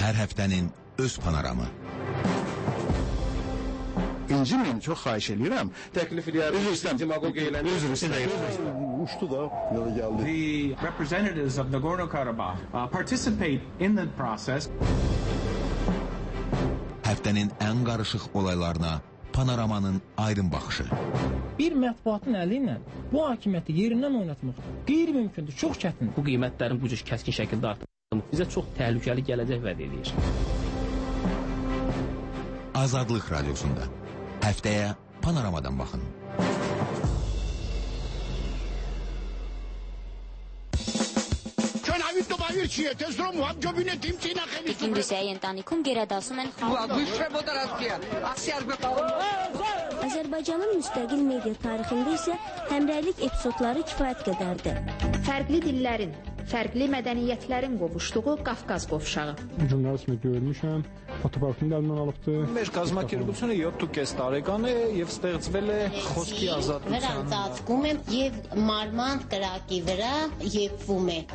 Her həftənin öz panoramı. İncimin, çox xahiş edirəm. Təklif edərəm. Üzr istəyirəm. Demagog eyləni. Üzr istəyirəm. Uçdu da, yola gəldi. The representatives of Nagorno-Karabakh participate in the process. Həftənin ən qarışıq olaylarına panoramanın aydın baxışı. Bir mətbuatın əli ilə bu hakimiyyəti yerindən oynatmaq qeyri-mümkündür, çox çətindir. Bu qiymətlərin bu cür kəskin şəkildə artırılması bizə çox təhlükəli gələcək vəd edir. Azadlıq Radyosunda. Həftəyə panoramadan baxın. Gündüzə yentanikum gerədasım ən Azərbaycanın müstəqil media tarixində isə həmrəylik epizodları kifayət qədərdir. Fərqli dillərin, fərqli mədəniyyətlərin qovuşduğu Qafqaz qovşağı. Jurnalistimi görmüşəm, fotoparkını da əlimdən alıbdı. Մեր կազմակերպությունը 7.5 տարեկան է եւ ստեղծվել է խոսքի ազատության։ Վրան ծածկում եմ եւ մարմանդ կրակի վրա եփվում է։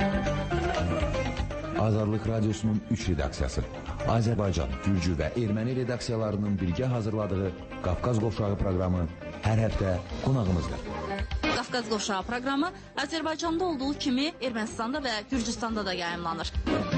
Azadlıq Radyosu'nun 3 redaksiyası. Azərbaycan, Gürcü və Erməni redaksiyalarının birgə hazırladığı Qafqaz Qovşağı proqramı hər həftə qonağımızdır. Qafqaz Qovşağı proqramı Azərbaycanda olduğu kimi Ermənistanda və Gürcüstanda da yayımlanır.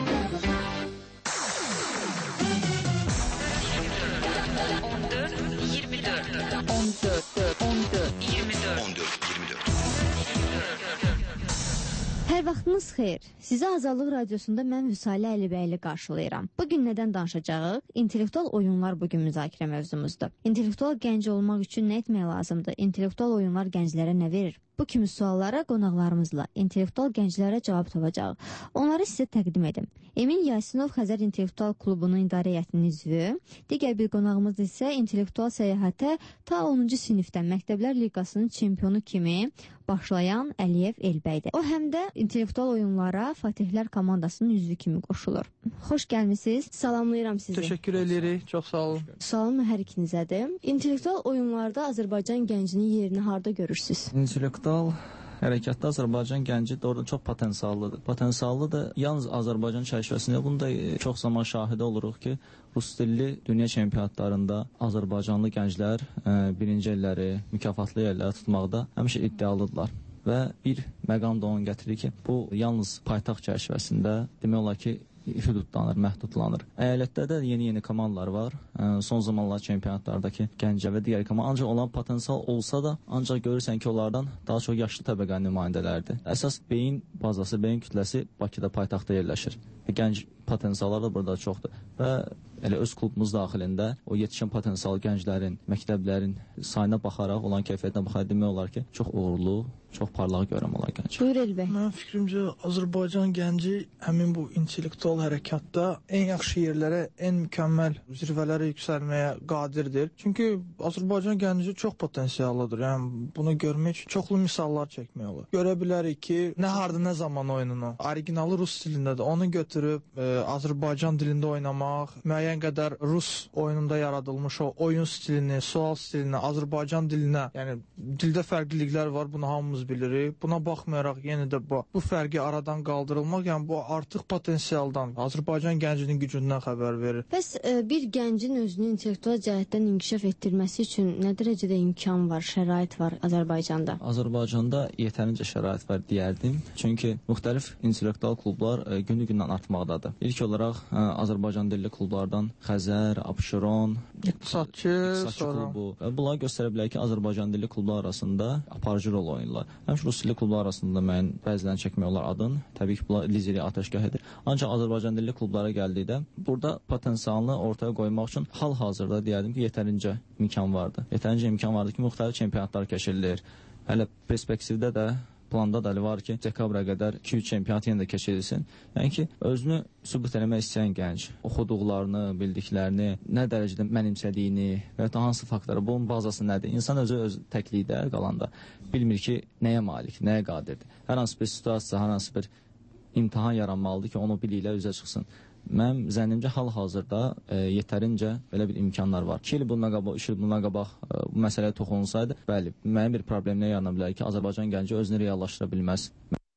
Hər vaxtınız xeyir. Sizi Azadlıq Radiosunda mən Vüsalə Əlibəyli qarşılayıram. Bugün nədən danışacağıq? İntellektual oyunlar bugün müzakirə mövzumuzdur. İntellektual gənc olmaq üçün nə etmək lazımdır? İntellektual oyunlar gənclərə nə verir? Bu kimi suallara qonaqlarımızla intellektual gənclərə cavab tapacağıq. Onları sizə təqdim edim. Emin Yasinov Xəzər İntellektual Klubunun idarə heyətinin üzvü, digər bir qonağımız isə intellektual səyahətə ta 10-cu sinifdən Məktəblər Liqasının çempionu kimi başlayan Əliyev Elbəydir. O həm də intellektual oyunlara Fatihlər komandasının üzvü kimi qoşulur. Xoş gəlmisiniz. Salamlayıram sizi. Təşəkkür edirik. Çox sağ olun. Sualım hər ikinizədir. İntellektual oyunlarda Azərbaycan gəncinin yerini harda görürsüz? İntellektual hərəkətdə Azərbaycan gənci doğrudan çox potensiallıdır. Potensiallıdır yalnız Azərbaycan çərçivəsində. Bunda çox zaman şahidi oluruq ki, rus dilli dünya çempionatlarında Azərbaycanlı gənclər birinci yerləri, mükafatlı yerləri tutmaqda həmişə iddialıdırlar. Və bir məqam da onu gətirir ki, bu yalnız paytaxt çərçivəsində demək olar ki, hüdudlanır, məhdudlanır. Əyalətdə də yeni komandalar var. Son zamanlar çempionatlardakı Gəncə və digər komanda ancaq olan potensial olsa da, ancaq görürsən ki, onlardan daha çox yaşlı təbəqənin nümayəndələrdir. Əsas beyin bazası, beyin kütləsi Bakıda, paytaxtda yerləşir. Gənc potensiallar da burada çoxdur. Və elə öz klubumuz daxilində o yetişən potensial gənclərin, məktəblərin sayına baxaraq, olan keyfiyyətinə baxaraq demək olar ki, çox uğurlu, çox parlaq görəm olar gənc. Buyur Elbəy. Mənim fikrimcə Azərbaycan gənci həmin bu intellektual hərəkatda ən yaxşı yerlərə, ən mükəmməl zirvələrə yüksəlməyə qadirdir. Çünki Azərbaycan gənci çox potensiallıdır. Yəni bunu görmək üçün çoxlu misallar çəkmək olar. Görə bilərik ki, nə harda, nə zaman oyununu, originalı rus dilindədir. Onu götürüb Azərbaycan dilində oynamaq, müəyyən qədər rus oyununda yaradılmış o oyun stilini, sual stilini Azərbaycan dilinə, yəni dildə fərqliliklər var, bunu hamımız bilirik. Buna baxmayaraq yenə də bu fərqi aradan qaldırılmaq, yəni bu artıq potensialdan, Azərbaycan gəncinin gücündən xəbər verir. Bəs bir gəncin özünü intellektual cəhətdən inkişaf etdirməsi üçün nə dərəcədə imkan var, şərait var Azərbaycanda? Azərbaycanda yetərincə şərait var deyərdim. Çünki müxtəlif intellektual klublar günü-gündən artmaqdadır. İlk olaraq Azərbaycan dilli klublardan Xəzər, Abşeron, İqtisadçı klubu. Bunlar göstərə bilər ki, Azərbaycan dilli klublar arasında aparıcı rol oynayırlar. Həmçinin rus dilli klublar arasında mən bəzilərini çəkmək olar adın. Təbii ki, bunlar lideri atəşgah edir. Ancaq Azərbaycan dilli klublara gəldikdə burada potensialını ortaya qoymaq üçün hal-hazırda deyərdim ki, yetərincə imkan vardı. Yetərincə imkan vardı ki, müxtəlif çempionatlar keçirilir. Hələ perspektivdə də planda da var ki, dekabrə qədər 2-3 çempionat yenə də keçirilsin. Yəni ki, özünü sübut eləmək istəyən gənc, oxuduqlarını, bildiklərini, nə dərəcədə mənimsədiyini və ya hansı faktları, bunun bazası nədir? İnsan özü öz təklikdə qalanda bilmir ki, nəyə malik, nəyə qadirdir. Hər hansı bir situasiya, hər hansı bir imtahan yaranmalıdır ki, onu biliklə üzə çıxsın. Mənim zənnimcə hal-hazırda yetərincə belə bir imkanlar var. 2 il bundan qabaq, 3 il bundan qabaq bu məsələyə toxunsaydı, bəli, mənim bir problemlə yarana bilər ki, Azərbaycan gənci özünü reallaşdıra bilməz.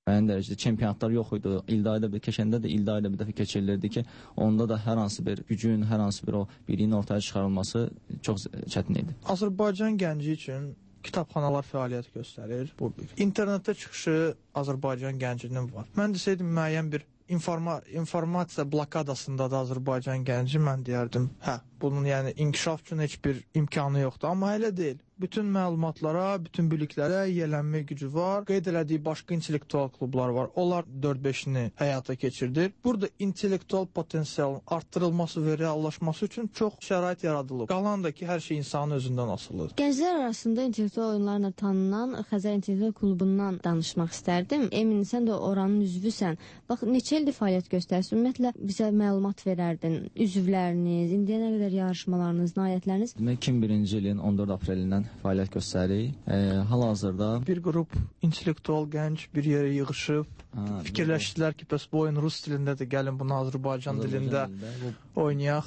müəyyən dərəcədə çempionatlar yox idi. İldə ayda bir keçəndə də ildə ayda bir dəfə keçirilirdi ki, onda da hər hansı bir gücün, hər hansı bir o birliyin ortaya çıxarılması çox çətin idi. Azərbaycan gənci üçün kitabxanalar fəaliyyət göstərir. Bu internetdə çıxışı Azərbaycan gəncinin var. Mən desəydim müəyyən bir informasiya blokadasında da Azərbaycan gənci mən deyərdim, hə, bunun yəni inkişaf üçün heç bir imkanı yoxdur, amma elə deyil. Bütün məlumatlara, bütün biliklərə yiyələnmə gücü var. Qeyd elədiyi başqa intellektual klublar var. Onlar 4-5-ini həyata keçirdir. Burada intellektual potensialın arttırılması və reallaşması üçün çox şərait yaradılıb. Qalan da ki, hər şey insanın özündən asılıdır. Gənclər arasında intellektual oyunlarla tanınan Xəzər İntellektual Klubundan danışmaq istərdim. Emin, sən də oranın üzvüsən. Bax, neçə ildir fəaliyyət göstərirsən? Ümumiyyətlə, bizə məlumat verərdin. Üzvləriniz, indiyə nə qədər yarışmalarınız, nailiyyətləriniz? Demək, 2001-ci ilin 14 aprelindən fəaliyyət göstəririk. Hal-hazırda bir qrup intellektual gənc bir yerə yığışıb, fikirləşdilər ki, bəs bu oyun rus dilində də gəlin bunu Azərbaycan dilində oynayaq.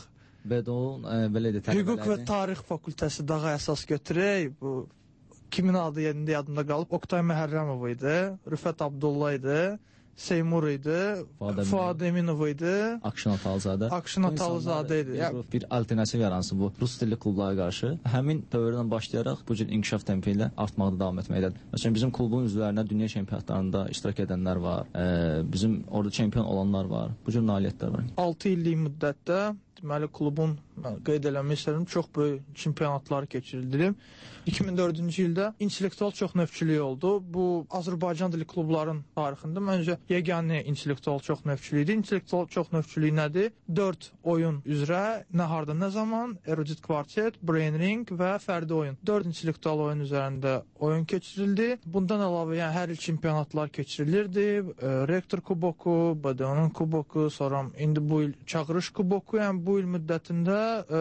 Belə də Hüquq və Tarix Fakültəsi daha əsas götürək. Bu kimin adı yerində yadımda qalıb? Oktay Məhərrəmov idi, Rüfət Abdullah idi, Seymur idi, Fuad Eminov idi, Akşin Atalzadə. Akşin Atalzadə idi. Bir alternativ yaransı bu Rus dilli klublara qarşı həmin dövrdən başlayaraq bu cür inkişaf tempi ilə artmaqda davam etməkdədir. Məsələn, bizim klubun üzvlərinə dünya çempionatlarında iştirak edənlər var, bizim orada çempion olanlar var, bu cür nailiyyətlər var. 6 illik müddətdə deməli klubun qeyd eləmək istədim, çox böyük çempionatları keçirildi. 2004-cü ildə intellektual çoxnövçülük oldu. Bu Azərbaycan dilli klubların tarixində məncə yeganə intellektual çoxnövçülük idi. İntellektual çoxnövçülük nədir? 4 oyun üzrə nə harda, nə zaman, erudit kvartet, brain ring və fərdi oyun. 4 intellektual oyun üzərində oyun keçirildi. Bundan əlavə yəni hər il çempionatlar keçirilirdi. Rektor kuboku, BDO-nun kuboku, sonra indi bu il çağırış kuboku, yəni bu il müddətində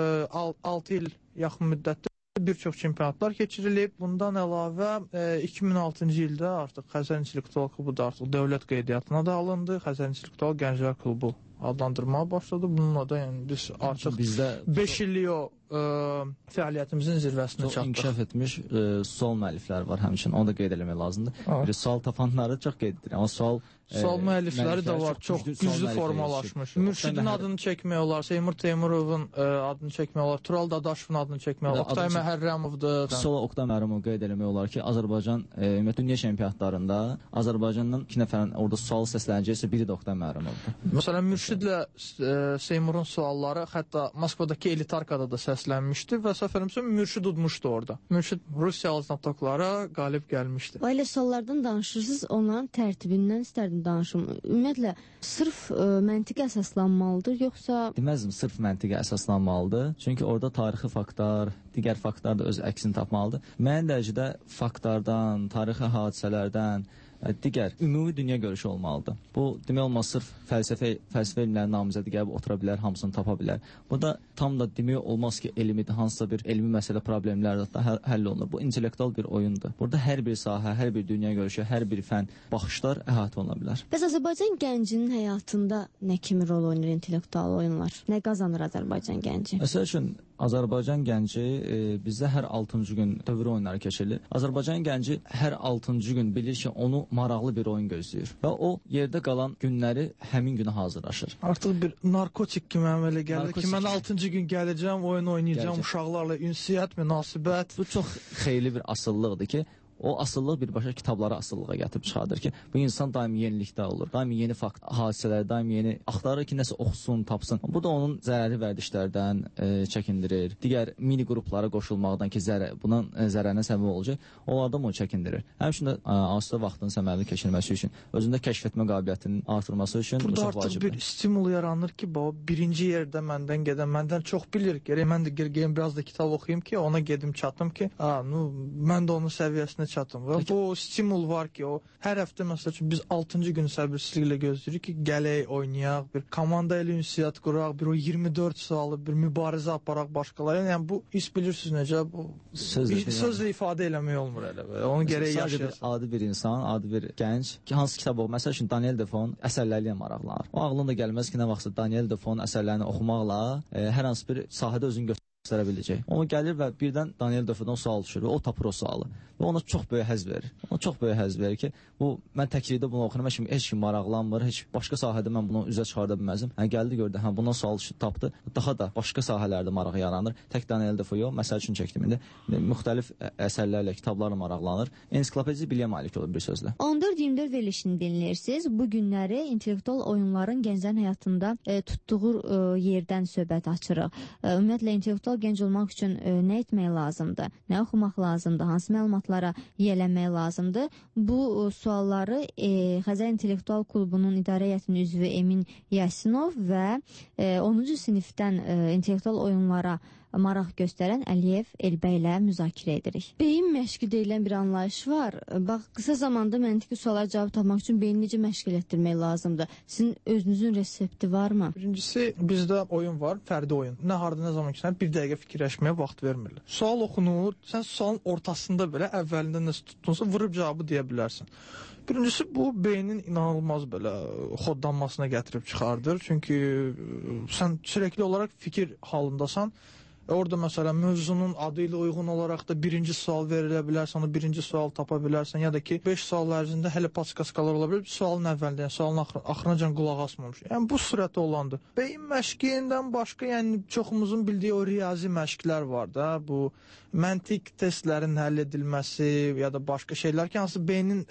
6 il yaxın müddətdə bir çox çempionatlar keçirilib. Bundan əlavə 2006-cı ildə artıq Xəzər İntellektual Klubu da artıq dövlət qeydiyyatına da alındı. Xəzər İntellektual Gənclər Klubu adlandırmağa başladı. Bununla da yəni biz artıq 5 illik o fəaliyyətimizin zirvəsinə çatdıq. İnkişaf etmiş sual müəllifləri var həmçinin. Onu da qeyd eləmək lazımdır. Bir sual tapanları çox qeyd edir. Amma sual müəllifləri də var, çox güclü formalaşmış. Mürşidin adını çəkmək olar, Seymur Teymurovun adını çəkmək olar, Tural Dadaşovun adını çəkmək olar, Oktay Məhərrəmovdur. Sonra Oktay Məhərrəmov qeyd eləmək olar ki, Azərbaycan dünya çempionatlarında Azərbaycandan 2 nəfərin orada sual səslənəcəksə biri də Oktay Məhərrəmovdur. Məsələn, Mürşidlə Seymurun sualları hətta Moskvadakı Elitarkada da səslənmişdi və səfərimsə Mürşid udmuşdu orada. Mürşid Rusiyalı znatoklara qalib gəlmişdi. Ailə suallardan danışırsınız, onların tərtibindən istərdim danışım. Ümumiyyətlə, sırf məntiqə əsaslanmalıdır, yoxsa... Deməzdim, sırf məntiqə əsaslanmalıdır. Çünki orada tarixi faktlar, digər faktlar da öz əksini tapmalıdır. Müəyyən dərəcədə faktlardan, tarixi hadisələrdən, digər ümumi dünya görüşü olmalıdır. Bu demək olmaz sırf fəlsəfə elmləri namizədi gəlib otura bilər, hamısını tapa bilər. Bu da tam da demək olmaz ki, elmidir, hansısa bir elmi məsələ problemlər də həll olunur. Bu intellektual bir oyundur. Burada hər bir sahə, hər bir dünya görüşü, hər bir fən baxışlar əhatə oluna bilər. Bəs Azərbaycan gəncinin həyatında nə kimi rol oynayır intellektual oyunlar? Nə qazanır Azərbaycan gənci? Məsəl üçün Azərbaycan gənci bizdə hər 6-cı gün dövr oyunları keçirilir. Azərbaycan gənci hər 6-cı gün bilir ki, onu maraqlı bir oyun gözləyir və o yerdə qalan günləri həmin günə hazırlaşır. Artıq bir narkotik kimi əmələ gəlir ki, mən 6-cı gün gələcəm, oyun oynayacağım, uşaqlarla ünsiyyət, münasibət. Bu çox xeyirli bir asıllıqdır ki, o asıllıq birbaşa kitablara asıllığa gətirib çıxardır ki, bu insan daimi yenilikdə olur, daimi yeni fakt, hadisələr, daimi yeni axtarır ki, nəsə oxusun, tapsın. Bu da onun zərərli vərdişlərdən çəkindirir. Digər mini qruplara qoşulmaqdan ki, bunun zərərinə səbəb olacaq, onlardan onu çəkindirir. Həmçinin asudə vaxtın səmərli keçirilməsi üçün, özündə kəşf etmə qabiliyyətinin artırması üçün bu çox vacibdir. Burada artıq bir stimul yaranır ki, birinci yerdə məndən gedən, məndən çox bilir, gərək mən də gələyim biraz da kitab oxuyayım ki, ona gedim çatım ki, mən də onun səviyyəsinə çatım. Və bu stimul var ki, o hər həftə məsəl üçün biz 6-cı gün səbirsizliklə gözləyirik ki, gələk, oynayaq, bir komanda ilə ünsiyyət quraq, bir o 24 sualı, bir mübarizə aparaq başqaları. Yəni bu hiss bilirsiniz necə, bu sözlə ifadə eləmək olmur elə. Onu gərək yaşayasın. Adi bir insan, adi bir gənc ki, hansı kitab oxu, məsəl üçün Daniel Defoe'nun əsərləri ilə maraqlanır. O ağlına da gəlməz ki, nə vaxtsa Daniel Defoe'nun əsərlərini oxumaqla hər hansı bir sahədə özünü göstərə biləcək. Onu gəlir və birdən Daniel Defoe'dan sual düşür və o tapır o sualı. Və ona çox böyük həzz verir. Ona çox böyük həzz verir ki, bu mən təklikdə bunu oxunum, heç kim maraqlanmır, heç başqa sahədə mən bunu üzə çıxarda bilməzdim. Gəldi gördü, bundan sual tapdı. Daha da başqa sahələrdə maraq yaranır. Tək Daniel Defoe yox, məsəl üçün çəkdim indi. Müxtəlif əsərlərlə, kitablarla maraqlanır. Ensiklopediya biliyə malik olur bir sözlə. 14-24 verilişini dinləyirsiniz. Bu günləri intellektual oyunların gənclərin həyatında tutduğu yerdən söhbət açırıq. Ümumiyyətlə intellektual gənc olmaq üçün nə etmək lazımdır? Nə oxumaq lazımdır? Hansı məlumatlara yiyələnmək lazımdır? Bu sualları Xəzər İntellektual Klubunun idarə heyətinin üzvü Emin Yasinov və 10-cu sinifdən intellektual oyunlara maraq göstərən Əliyev Elbəy ilə müzakirə edirik. Beyin məşqi deyilən bir anlayış var. Bax, qısa zamanda məntiqi suallara cavab tapmaq üçün beyni necə məşq etdirmək lazımdır? Sizin özünüzün resepti varmı? Birincisi, bizdə oyun var, fərdi oyun. Nə harda, nə zaman ki, bir dəqiqə fikirləşməyə vaxt vermirlər. Sual oxunur, sən sualın ortasında belə əvvəlində nəsə tutdunsa, vurub cavabı deyə bilərsən. Birincisi, bu beynin inanılmaz belə xodlanmasına gətirib çıxardır. Çünki sən sürekli olaraq fikir halındasan. Orada məsələn mövzunun adı ilə uyğun olaraq da birinci sual verilə bilər, sonra birinci sual tapa bilərsən, ya da ki 5 sual ərzində hələ paskaskalar ola bilər, sualın əvvəlində, yəni sualın axırınacan qulaq asmamış. Yəni bu sürətdə olandır. Beyin məşqindən başqa, yəni çoxumuzun bildiyi o riyazi məşqlər var da, bu məntiq testlərin həll edilməsi ya da başqa şeylər ki, hansı beynin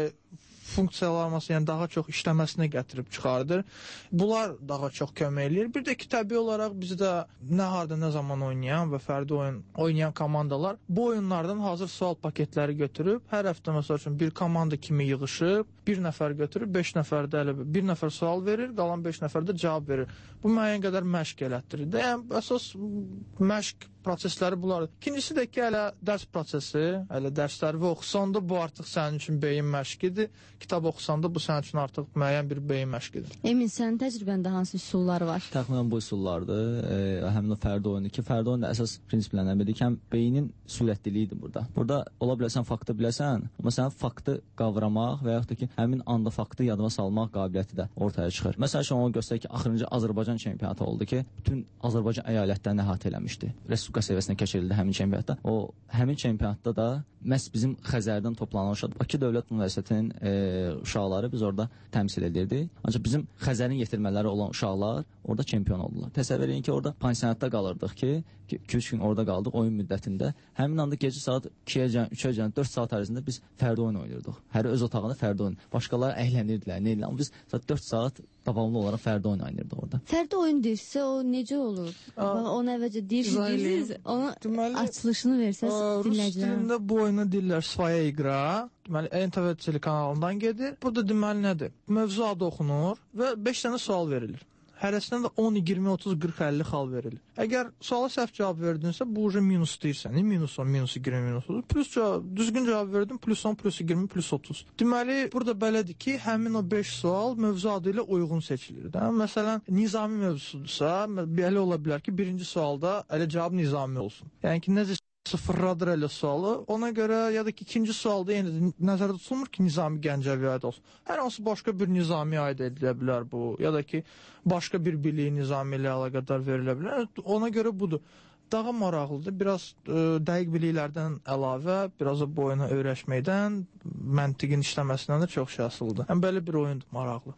funksiyalanması, yəni daha çox işləməsinə gətirib çıxardır. Bunlar daha çox kömək eləyir. Bir də ki, təbii olaraq bizdə nə harda, nə zaman oynayan və fərdi oyun oynayan komandalar bu oyunlardan hazır sual paketləri götürüb, hər həftə məsəl üçün bir komanda kimi yığışıb, bir nəfər götürüb, 5 nəfərdə elə bir nəfər sual verir, qalan 5 nəfər də cavab verir. Bu müəyyən qədər məşq elətdirir. Yəni əsas məşq prosesləri bunlardır. İkincisi də ki, hələ dərs prosesi, hələ dərsləri oxusanda bu artıq sənin üçün beyin məşqidir. Kitab oxusanda bu sənin üçün artıq müəyyən bir beyin məşqidir. Emin, sənin təcrübəndə hansı üsullar var? Təxminən bu üsullardır. Həmin o fərdi oyunu ki, fərdi oyunda əsas prinsiplərdən biri ki, beynin sürətliliyidir burada. Burada ola bilərsən faktı biləsən, amma sənin faktı qavramaq və yaxud da ki, həmin anda faktı yadıma salmaq qabiliyyəti də ortaya çıxır. Məsəl üçün onu göstərir ki, axırıncı Azərbaycan çempionatı oldu ki, bütün Azərbaycan əyalətlərini əhatə eləmişdi. Respublika səviyyəsində keçirildi həmin çempionatda. O həmin çempionatda da məhz bizim Xəzərdən toplanan uşaq, Bakı Dövlət Universitetinin uşaqları biz orada təmsil edirdik. Ancaq bizim Xəzərin yetirmələri olan uşaqlar orada çempion oldular. Təsəvvür edin ki, orada pansionatda qalırdıq ki, 2-3 gün orada qaldıq oyun müddətində. Həmin anda gecə saat 2-yə, 3-yə, 4 saat ərzində biz fərdi oyun oynayırdıq. Hər öz otağında fərdi oyun. Başqaları əylənirdilər, nə edirlər. Amma biz 4 saat davamlı olaraq fərdi oyun oynayırdıq orada. Fərdi oyun deyirsə, o necə olur? Onu əvvəlcə deyirsiniz, ona açılışını versəz dinləyicilərə. Rus bu oyunu deyirlər Svoya iqra. Deməli, NTV telekanalından gedir. Burada deməli nədir? Mövzu adı oxunur və 5 dənə sual verilir. Hərəsindən də 10, 20, 30, 40, 50 xal verilir. Əgər suala səhv cavab verdinsə, bu uca minus deyirsən. Minus 10, minus 20, minus 30. Plus düzgün cavab verdin, plus 10, plus 20, plus 30. Deməli, burada belədir ki, həmin o 5 sual mövzu adı ilə uyğun seçilir. Məsələn, nizami mövzudursa, belə ola bilər ki, birinci sualda elə cavab nizami olsun. Yəni ki, necə sıfırladır elə sualı. Ona görə ya da ki, ikinci sualda yenə nəzərdə tutulmur ki, nizami Gəncəviyə aid olsun. Hər hansı başqa bir nizami aid edilə bilər bu. Ya da ki, başqa bir biliyi nizami ilə əlaqədar verilə bilər. Ona görə budur. Daha maraqlıdır. Biraz dəqiq biliklərdən əlavə, biraz bu oyunu öyrəşməkdən, məntiqin işləməsindən də çox şey asılıdır. Həm belə bir oyundur, maraqlı.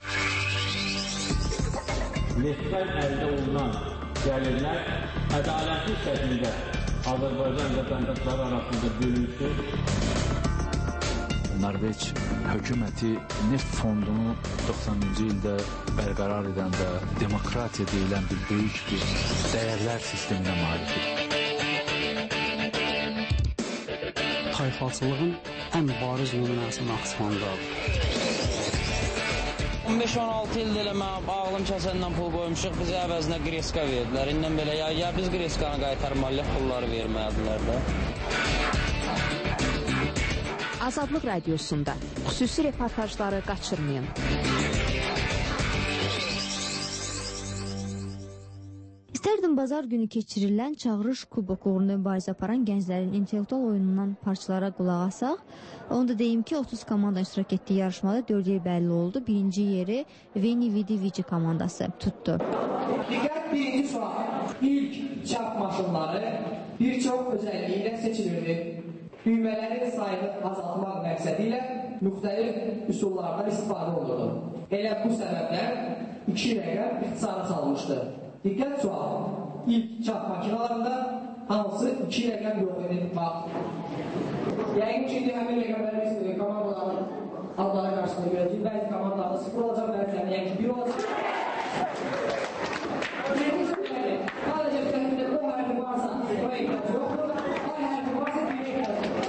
Neftdən əldə olunan gəlirlər ədalətli şəkildə Azərbaycan vətəndaşları arasında bölünsün. Norveç hökuməti neft fondunu 90-cı ildə bərqərar edəndə demokratiya deyilən bir böyük bir dəyərlər sisteminə malikdir. Tayfaçılığın ən bariz nümunəsi Naxçıvandadır. 15-16 ildə elə mən ağlım kəsəndən pul qoymuşuq, bizə əvəzinə greska verdilər. İndən belə, ya biz greskanı qaytarmalıyıq, pulları verməyədilər də. Azadlıq Radiosunda xüsusi reportajları qaçırmayın. İstərdim bazar günü keçirilən Çağırış Kubok uğrunda mübarizə aparan gənclərin intellektual oyunundan parçalara qulaq asaq. Onu da deyim ki, 30 komanda iştirak etdiyi yarışmada 4 yer bəlli oldu. Birinci yeri Veni Vidi Vici komandası tutdu. Diqqət, birinci sual. İlk çap maşınları bir çox özelliği ilə seçilirdi. Düymələrin sayını azaltmaq məqsədi ilə müxtəlif üsullardan istifadə olunurdu. Elə bu səbəbdən 2 rəqəm ixtisara salmışdı. Diqqət sual. İlk çap makinalarında hansı 2 rəqəm yox edin? Bax. Yəqin ki, həmin rəqəmləri komandaların adları qarşısında görəcək. Bəzi komandalarda 0 olacaq, bəzilərində yəqin ki 1 olacaq. Sadəcə üzərində bu hərfi varsa, o ehtiyac yoxdur. O hərfi varsa, bir ehtiyac yoxdur.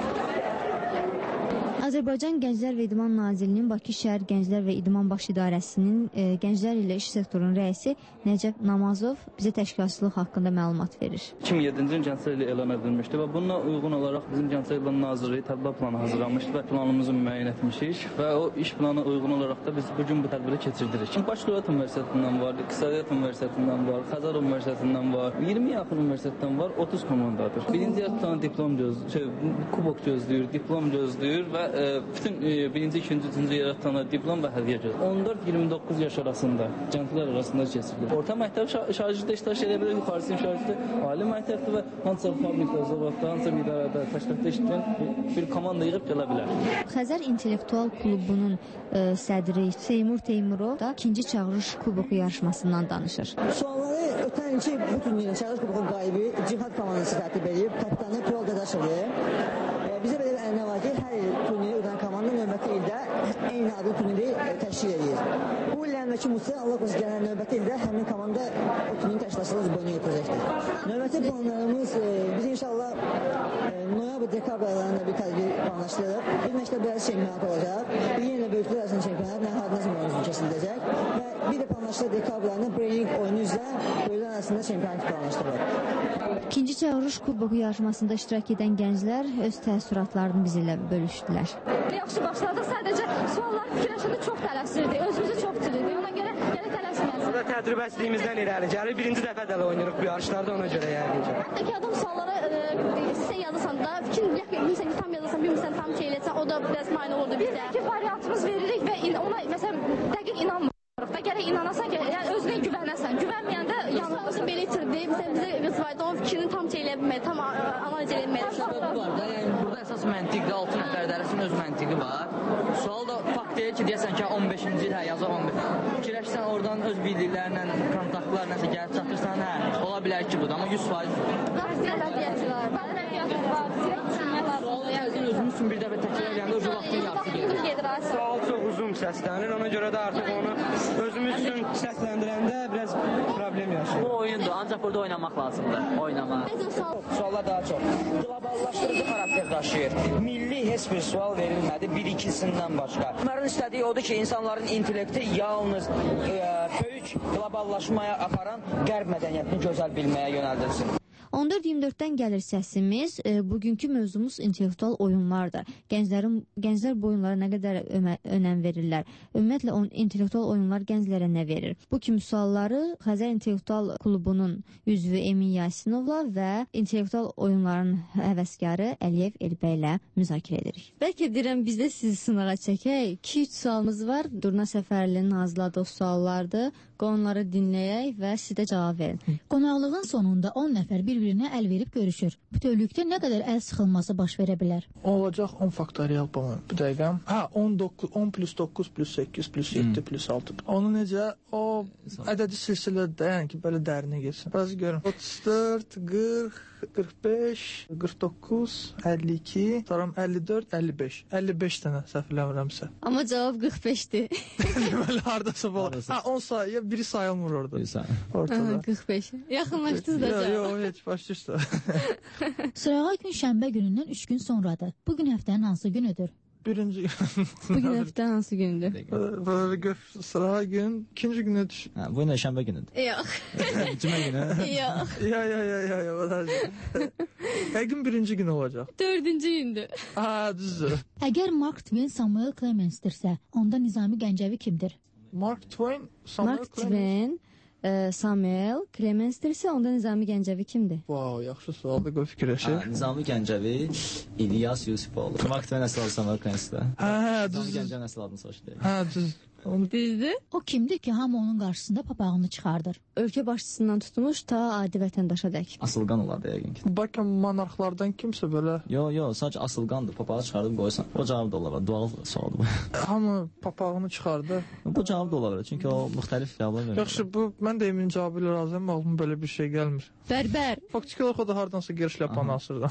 Azərbaycan Gənclər və İdman Nazirliyinin Bakı şəhər Gənclər və İdman Baş İdarəsinin Gənclər ilə İş sektorunun rəisi Nəcəb Namazov bizə təşkilatçılıq haqqında məlumat verir. 2007-ci il Gənclər ili elan edilmişdi və bununla uyğun olaraq bizim Gənclər İdman Nazirliyi tədbir planı hazırlamışdı və planımızı müəyyən etmişik və o iş planına uyğun olaraq da biz bugün bu tədbiri keçirdirik. Baş Dövlət Universitetindən var, İqtisadiyyat Universitetindən var, Xəzər Universitetindən var, 20 yaxın universitetdən var, 30 komandadır. Birinci yarı diplom gözləyir, kubok gözləyir, diplom gözləyir və bütün birinci, ikinci, üçüncü yerə tutanlar diplom və hədiyyə gözləyir. 14-29 yaş arasında, gənclər arasında keçirilir. Orta məktəb şagirddə iştirak edə bilir, yuxarısı şagirddə ali məktəbdə və hansısa fabrikdə, zavodda, hansısa bir idarədə, təşkilatda işləyən bir komanda yığıb gələ bilər. Xəzər İntellektual Klubunun sədri Seymur Teymurov da ikinci Çağırış Kuboku yarışmasından danışır. Sualları ötən ilki bu turnirin Çağırış Kuboku qalibi Cihad komandası tərtib edib, kapitanı Tural Dadaşovdur. Bizə belə bir ənənə var ki, hər il turniri udan komanda növbəti ildə eyni adlı turniri təşkil edir. Bu il əmrəki Musa Allah qozu gələn növbəti ildə həmin komanda o turnirin təşkilatçılığı boyuna götürəcəkdir. Növbəti planlarımız biz inşallah noyabr-dekabr aylarında bir tədbir planlaşdırırıq. Bir məktəb arası çempionat olacaq, bir yenə böyüklər arasında çempionat Nəhadnazm oyunu keçiriləcək və bir də planlaşdırılır dekabr ayında Braining oyunu üzrə böyüklər arasında çempionat planlaşdırılır. İkinci Çağırış Kuboku yarışmasında iştirak edən gənclər öz təəssüratlarını bizlə bölüşdülər. Yaxşı başladıq, sadəcə suallar fikirləşəndə çox tələsirdik, özümüzü çox itirdik, ona görə gələ tələsməyəsin. Burada təcrübəsizliyimizdən irəli gəlir, birinci dəfə də oynayırıq bu yarışlarda, ona görə yəqin. Hətta ki, adam sualları sən yazırsan da, bilmirsən ki, tam yazırsan, bilmirsən tam şey eləsən, o da biraz mane olurdu bizdə. Biz iki variantımız veririk və ona məsələn dəqiq inanmırıq da, gərək inanasan ki, yəni özünə güvənəsən. Güvənməyəndə yanılmasın belə itirdi. Məsələn bizə qızvayda o fikrini tam şey eləyə bilmədi, tam analiz eləyə bilmədi. Səbəbi var da, yəni burada əsas məntiqdə 6 nəfər dərəsinin öz məntiqi var. Sual da fakt deyil ki, deyəsən ki, 15-ci il, hə, yazır 15. Fikirləşsən oradan öz bildiklərlə, kontaktlarla nəsə gəlib çatırsan, hə, ola bilər ki, bu da, amma 100%. Özümüz üçün bir dəfə təkrar edəndə o vaxtın yaxşı gedir. Sual çox uzun səslənir, ona görə də artıq onu özümüz üçün səsləndirəndə biraz problem yaşayır. Bu oyundur, ancaq burada oynamaq lazımdır, oynamaq. Suallar daha çox. Qloballaşdırıcı xarakter daşıyır. Milli heç bir sual verilmədi, bir-ikisindən başqa. Onların istədiyi odur ki, insanların intellekti yalnız böyük qloballaşmaya aparan qərb mədəniyyətini gözəl bilməyə yönəldilsin. 14-24-dən gəlir səsimiz. Bugünkü mövzumuz intellektual oyunlardır. Gənclər bu oyunlara nə qədər önəm verirlər? Ümumiyyətlə, intellektual oyunlar gənclərə nə verir? Bu kimi sualları Xəzər İntellektual Klubunun üzvü Emin Yasinovla və intellektual oyunların həvəskarı Əliyev Elbə ilə müzakirə edirik. Bəlkə deyirəm, biz də sizi sınağa çəkək. 2-3 sualımız var. Durna Səfərlinin hazırladığı suallardır. Onları dinləyək və siz də cavab verin. Qonaqlığın sonunda 10 nəfər bir-birinə əl verib görüşür. Bütövlükdə nə qədər əl sıxılması baş verə bilər? Olacaq 10 faktorial bu dəqiqəm. 10 plus 9 plus 8 plus 7 plus 6. Onu necə? O ədədi silsilədə, yəni ki, belə dərinə getsin. Biraz görün. 34, 40, 45, 49, 52, sonra 54, 55. 55 dənə səhv eləmirəmsə. Amma cavab 45-dir. Deməli, hardasa bu. 10 sayı, biri sayılmır orada. Ortada. 45. Yaxınlaşdınız da cavab. Yox, heç başa üstə. Sırağa gün şənbə günündən 3 gün sonradır. Bugün həftənin hansı günüdür? Birinci gün. Bugün həftənin hansı gündür? Sırağa gün, ikinci günə düşür. Bu gün şənbə günüdür. Yox. Cümə günü. Yox. Həqiqin birinci gün olacaq. 4-cü gündür. Düzdür. Əgər Mark Twain Samuel Clemensdirsə, onda Nizami Gəncəvi kimdir? Mark Twain, Mark Twain Samuel Clemensdirsə, onda Nizami Gəncəvi kimdir? Vau, yaxşı sualdır, qoy fikirləşək. Nizami Gəncəvi İlyas Yusifoğlu. Vaxtı nəsil adı Samuel Clemensdir. Nizami Gəncəvi nəsil adını soruşdu. Düz. Düzdür. O kimdir ki, hamı onun qarşısında papağını çıxardır? Ölkə başçısından tutmuş ta adi vətəndaşa dək. Asılqan olardı yəqin ki. Bəlkə monarxlardan kimsə belə. Yox, sadəcə asılqandır. Papağı çıxardıb qoysan. O cavab da olar. Dual sualdır bu. Hamı papağını çıxardı. Bu cavab da olar. Çünki o müxtəlif cavablar verir. Yaxşı, mən də Emin cavabı ilə razıyam. Ağlıma belə bir şey gəlmir. Bərbər. Faktiki olaraq o da hardansa giriş yapanı asırdı.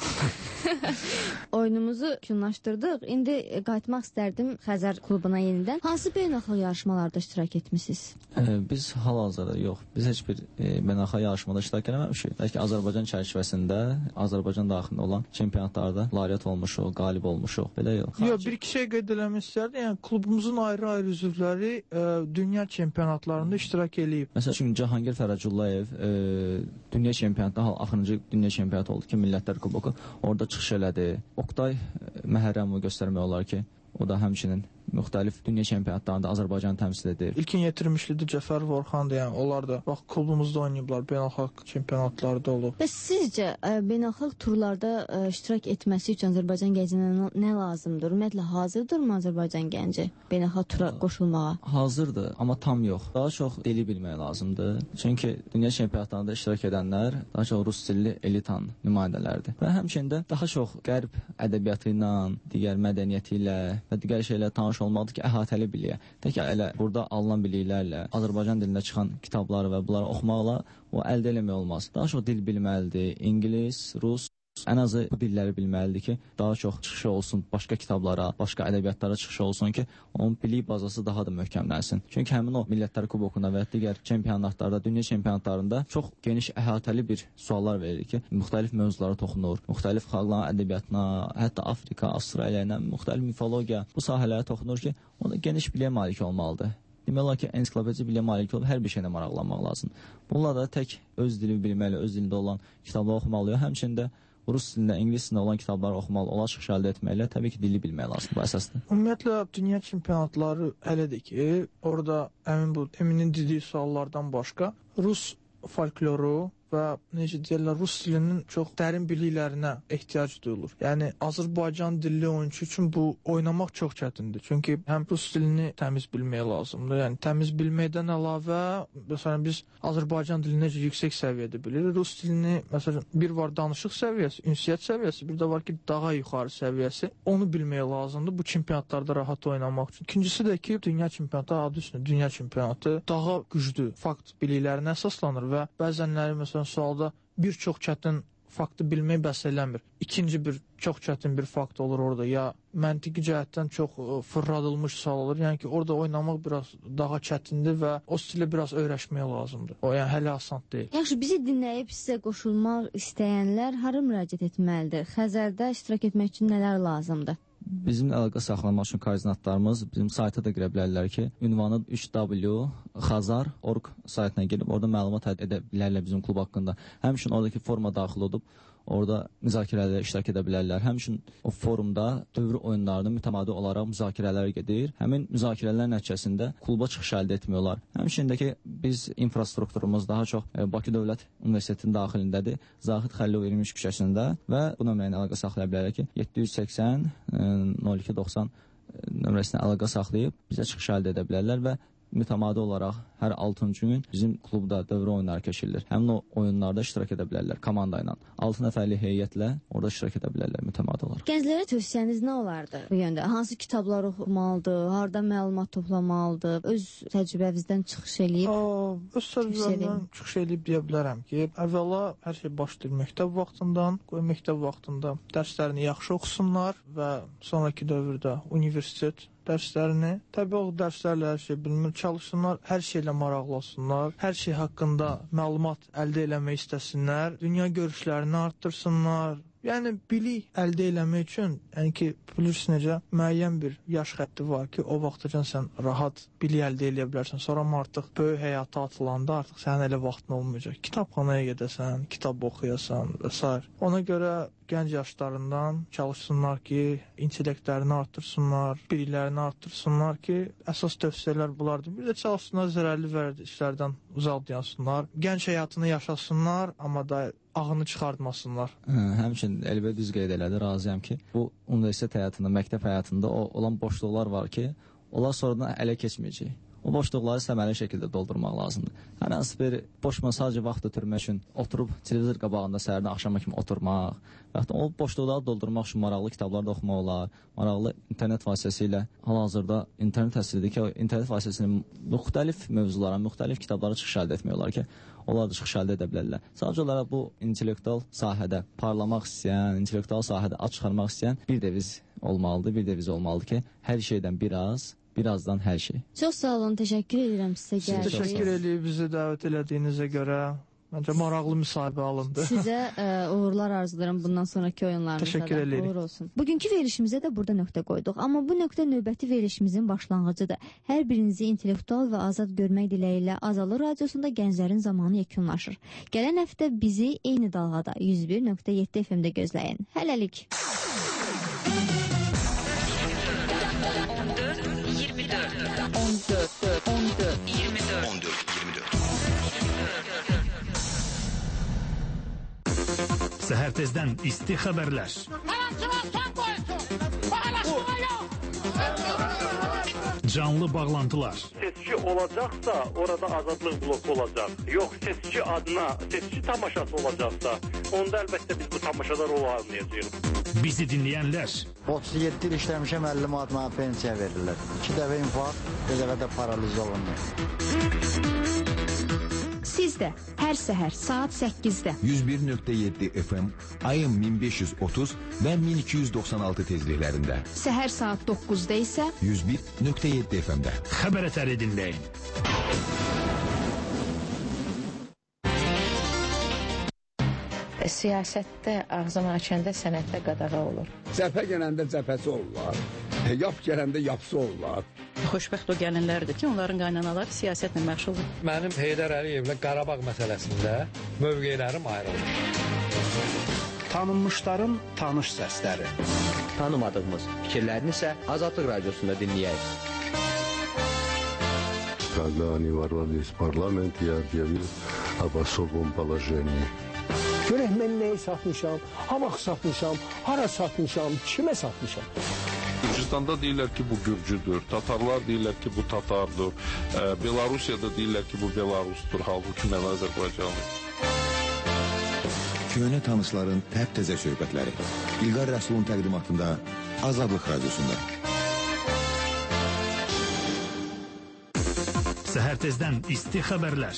Oyunumuzu kunlaşdırdıq. İndi qayıtmaq istərdim Xəzər klubuna yenidən. Hansı beynəlxalq yarışmalarda iştirak etmisiniz? Biz hal-hazırda yox. Biz heç bir beynəlxalq yarışmada iştirak etməmişik. Bəlkə Azərbaycan çərçivəsində, Azərbaycan daxilində olan çempionatlarda laureat olmuşuq, qalib olmuşuq. Belə yox. Yox, bir iki şey qeyd eləmək istərdim. Yəni klubumuzun ayrı-ayrı üzvləri dünya çempionatlarında iştirak eləyib. Məsələn üçün Cahangir Fərəcullayev dünya çempionatında axırıncı dünya çempionatı oldu ki, Millətlər Kuboku. Orada çıxış elədi. Oqtay Məhərrəmovu göstərmək olar ki, o da həmçinin müxtəlif dünya çempionatlarında Azərbaycanı təmsil edir. İlkin yetirmişlidir Cəfər Vorxandır, yəni onlar da bax klubumuzda oynayıblar, beynəlxalq çempionatlarda olub. Bəs sizcə beynəlxalq turlarda iştirak etməsi üçün Azərbaycan gəncinə nə lazımdır? Ümumiyyətlə hazırdırmı Azərbaycan gənci beynəlxalq tura qoşulmağa? Hazırdır, amma tam yox. Daha çox dili bilmək lazımdır. Çünki dünya çempionatlarında iştirak edənlər daha çox rus dilli elitan nümayəndələrdir. Və həmçinin də daha çox qərb ədəbiyyatı ilə, digər mədəniyyəti ilə və digər şeylə tanış olmalıdır ki, əhatəli biliyə. Tək elə burada alınan biliklərlə, Azərbaycan dilində çıxan kitabları və bunları oxumaqla o əldə eləmək olmaz. Daha çox dil bilməlidir, İngilis, Rus, ən azı bu dilləri bilməlidir ki, daha çox çıxışı olsun başqa kitablara, başqa ədəbiyyatlara çıxışı olsun ki, onun bilik bazası daha da möhkəmlənsin. Çünki həmin o Millətlər Kubokunda və digər çempionatlarda, dünya çempionatlarında çox geniş əhatəli bir suallar verilir ki, müxtəlif mövzulara toxunur, müxtəlif xalqların ədəbiyyatına, hətta Afrika, Avstraliya ilə müxtəlif mifologiya bu sahələrə toxunur ki, onda geniş biliyə malik olmalıdır. Demək olar ki, ensiklopediya biliyə malik olub hər bir şeylə maraqlanmaq lazımdır. Bununla da tək öz dili bilməli, öz dilində olan kitablar oxumalı, həmçinin də rus dilində, ingilis dilində olan kitabları oxumalı, ola çıxış əldə etməklə təbii ki, dili bilmək lazımdır, bu əsasdır. Ümumiyyətlə, dünya çempionatları elədir ki, orada Eminin dediyi suallardan başqa rus folkloru və necə deyirlər, rus dilinin çox dərin biliklərinə ehtiyac duyulur. Yəni Azərbaycan dilli oyunçu üçün bu oynamaq çox çətindir. Çünki həm rus dilini təmiz bilmək lazımdır. Yəni təmiz bilməkdən əlavə, məsələn biz Azərbaycan dilini necə yüksək səviyyədə bilirik. Rus dilini məsələn bir var danışıq səviyyəsi, ünsiyyət səviyyəsi, bir də var ki, daha yuxarı səviyyəsi. Onu bilmək lazımdır bu çempionatlarda rahat oynamaq üçün. İkincisi də ki, dünya çempionatı adı üstündə dünya çempionatı daha güclü fakt biliklərinə əsaslanır və bəzənləri məsələn sualda bir çox çətin faktı bilmək bəs eləmir. İkinci bir çox çətin bir fakt olur orada, ya məntiqi cəhətdən çox fırradılmış sual olur. Yəni ki, orada oynamaq biraz daha çətindir və o stilə biraz öyrəşmək lazımdır. O, yəni hələ asan deyil. Yaxşı, bizi dinləyib sizə qoşulmaq istəyənlər hara müraciət etməlidir? Xəzərdə iştirak etmək üçün nələr lazımdır? Bizim əlaqə saxlamaq üçün koordinatlarımız bizim sayta da girə bilərlər ki, ünvanı 3w.xazar.org saytına girib orada məlumat edə bilərlər bizim klub haqqında. Həmçinin oradakı forma daxil olub orada müzakirələrdə iştirak edə bilərlər. Həmçinin o forumda dövr oyunlarının mütəmadi olaraq müzakirələr gedir. Həmin müzakirələr nəticəsində kluba çıxış əldə etmək olar. Həmçinin də ki, biz infrastrukturumuz daha çox Bakı Dövlət Universitetinin daxilindədir. Zahid Xəlilov 23 küçəsində və bu nömrə ilə əlaqə saxlaya bilərlər ki, 780 0290 nömrəsinə əlaqə saxlayıb bizə çıxış əldə edə bilərlər və mütəmadi olaraq hər 6-cı gün bizim klubda dövr oyunları keçirilir. Həmin o oyunlarda iştirak edə bilərlər komanda ilə. 6 nəfərlik heyətlə orada iştirak edə bilərlər mütəmadi olaraq. Gənclərə tövsiyəniz nə olardı bu yöndə? Hansı kitablar oxumalıdır? Harda məlumat toplamalıdır? Öz təcrübəvizdən çıxış eləyib? Öz təcrübəmdən çıxış eləyib deyə bilərəm ki, əvvəla hər şey başlayır məktəb vaxtından, məktəb vaxtında dərslərini yaxşı oxusunlar və sonraki dövrdə universitet dərslərini, təbii o dərslərlə hər şey bilmir, çalışsınlar, hər şeylə maraqlasınlar, hər şey haqqında məlumat əldə eləmək istəsinlər, dünya görüşlərini artdırsınlar, Yəni bilik əldə eləmək üçün, yəni ki, bilirsən necə müəyyən bir yaş xətti var ki, o vaxtacan sən rahat bilik əldə eləyə bilərsən. Sonra artıq böyük həyata atılanda artıq sənin elə vaxtın olmayacaq. Kitabxanaya gedəsən, kitab oxuyasan və s. Ona görə gənc yaşlarından çalışsınlar ki, intellektlərini artırsınlar, biliklərini artırsınlar ki, əsas tövsiyələr bunlardır. Bir də çalışsınlar, zərərli vərdişlərdən uzaq dayansınlar, gənc həyatını yaşasınlar, amma da ağını çıxartmasınlar. Həmçinin Elbə düz qeyd elədi, razıyam ki, bu universitet həyatında, məktəb həyatında olan boşluqlar var ki, onlar sonradan ələ keçməyəcək. O boşluqları səmərəli şəkildə doldurmaq lazımdır. Hər hansı bir boş mesajı vaxt ötürmək üçün oturub televizor qabağında səhərdən axşama kimi oturmaq və o boşluqları doldurmaq üçün maraqlı kitablar da oxumaq olar, maraqlı internet vasitəsilə hal-hazırda internet təsiridir ki, internet vasitəsilə müxtəlif mövzulara, müxtəlif kitablara çıxış əldə etmək olar ki, onlar da çıxış əldə edə bilərlər. Sadəcə olaraq bu intellektual sahədə parlamaq istəyən, intellektual sahədə aç çıxarmaq istəyən bir deviz olmalıdır, bir deviz olmalıdır ki, hər şeydən birazdan hər şey. Çox sağ olun, təşəkkür edirəm sizə gəldiniz. Siz təşəkkür edib bizi dəvət elədiyinizə görə. Məncə maraqlı müsahibə alındı. Sizə uğurlar arzulayıram bundan sonraki oyunlarınızda. Təşəkkür edirik. Uğur olsun. Bugünkü verilişimizə də burada nöqtə qoyduq. Amma bu nöqtə növbəti verilişimizin başlanğıcıdır. Hər birinizi intellektual və azad görmək diləyi ilə Azadlıq Radiosunda Gənclərin Zamanı yekunlaşır. Gələn həftə bizi eyni dalğada 101.7 FM-də gözləyin. Hələlik. 14-24 Səhər tezdən isti xəbərlər. Canlı bağlantılar. Seçki olacaqsa orada azadlıq bloku olacaq. Yox, seçki adına seçki tamaşası olacaqsa onda əlbəttə biz bu tamaşalar olmayacağıq. Bizi dinləyənlər. 37 il işləmişəm, 50 manat mənə pensiya verirlər. 2 dəfə infarkt, bir dəfə də paraliz olunur. Siz də hər səhər saat 8-də 101.7 FM, ayın 1530 və 1296 tezliklərində. Səhər saat 9-da isə 101.7 FM-də. Xəbər əsəri dinləyin. Siyasətdə ağzını açanda sənətdə qadağa olur. Cəbhə gələndə cəbhəsi olurlar, yap gələndə yapsı olurlar. Xoşbəxt o gəlinlərdir ki, onların qaynanaları siyasətlə məşğuldur. Mənim Heydər Əliyevlə Qarabağ məsələsində mövqelərim ayrılır. Tanınmışların tanış səsləri. Tanımadığımız fikirlərini isə Azadlıq Radiosunda dinləyək. Когда они ворвались в парламент, я объявил об особом положении. Görək mən nəyi satmışam, hamaq satmışam, hara satmışam, kimə satmışam. Gürcüstanda deyirlər ki, bu Gürcüdür, Tatarlar deyirlər ki, bu Tatardır, Belarusiyada deyirlər ki, bu Belarusdur, halbuki mən Azərbaycanlıyım. Köhnə tanışların təp-təzə söhbətləri. İlqar Rəsulun təqdimatında Azadlıq Radiosunda. Səhər tezdən isti xəbərlər.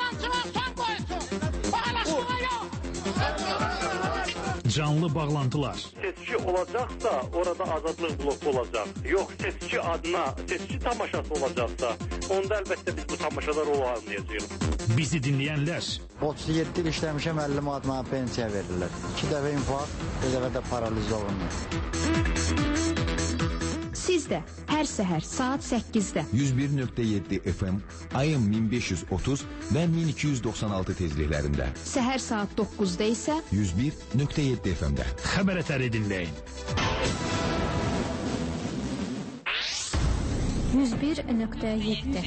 Canlı bağlantılar. Seçki olacaqsa orada azadlıq bloku olacaq. Yox, seçki adına seçki tamaşası olacaqsa onda əlbəttə biz bu tamaşalar olmayacağıq. Bizi dinləyənlər. 37 il işləmişəm, 50 manat mənə pensiya verirlər. 2 dəfə infarkt, bir dəfə də paraliz olunur. Siz də hər səhər saat 8-də 101.7 FM, ayın 1530 və 1296 tezliklərində. Səhər saat 9-da isə 101.7 FM-də. Xəbər əsəri dinləyin. 101.7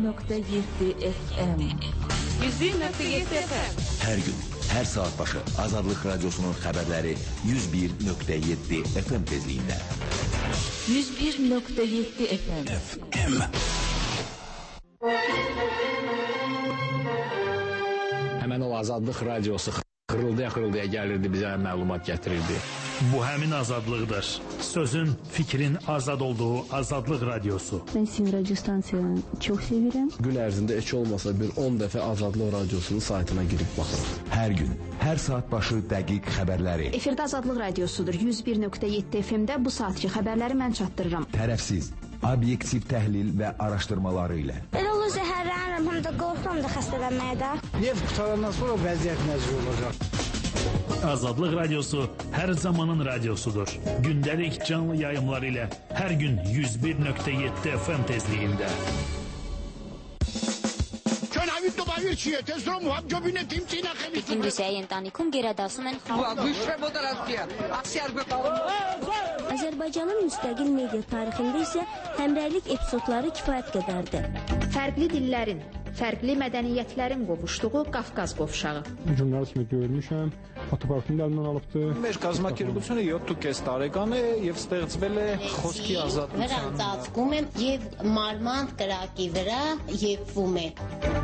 FM 101.7 FM. Hər gün, hər saat başı Azadlıq Radiosunun xəbərləri 101.7 FM tezliyində. 101.7 FM. Həmən o Azadlıq Radiosu xırıldaya gəlirdi, bizə məlumat gətirirdi. Bu həmin azadlıqdır. Sözün, fikrin azad olduğu Azadlıq Radiosu. Ben sizin radyo stansiyanı çok seviyorum. Gün ərzində heç olmasa bir 10 dəfə Azadlıq Radiosunun saytına girib baxırıq. Hər gün, hər saat başı dəqiq xəbərləri. Efirdə Azadlıq Radiosudur. 101.7 FM-də bu saatki xəbərləri mən çatdırıram. Tərəfsiz, obyektiv təhlil və araşdırmaları ilə. Elə olur zəhərlənirəm, həm də qorxuram da xəstələnməyə də. Neft qutarandan sonra vəziyyət nəzir olacaq. Azadlıq Radiosu hər zamanın radiosudur. Gündəlik canlı yayımlar ilə hər gün 101.7 FM tezliyində. Հինդուսիայի ընտանիքում գերադասում են Azərbaycanın müstəqil media tarixində isə həmrəylik epizodları kifayət qədərdir. Fərqli dillərin, fərqli mədəniyyətlərin qovuşduğu Qafqaz qovşağı. Jurnalist mi görmüşəm, fotoğrafını da əlindən alıbdı. Մեր կազմակերպությունը 7.5 տարեկան է եւ ստեղծվել է խոսքի ազատության։ Վրան ծածկում եմ եւ մարմանդ կրակի վրա եփվում է։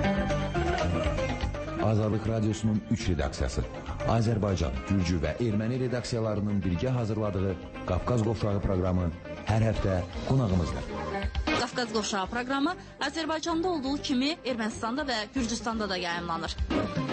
Azadlıq Radiosunun 3 redaksiyası, Azərbaycan, Gürcü və Erməni redaksiyalarının birgə hazırladığı Qafqaz Qovşağı proqramı hər həftə qonağımızdır. Qafqaz Qovşağı proqramı Azərbaycanda olduğu kimi Ermənistanda və Gürcüstanda da yayımlanır.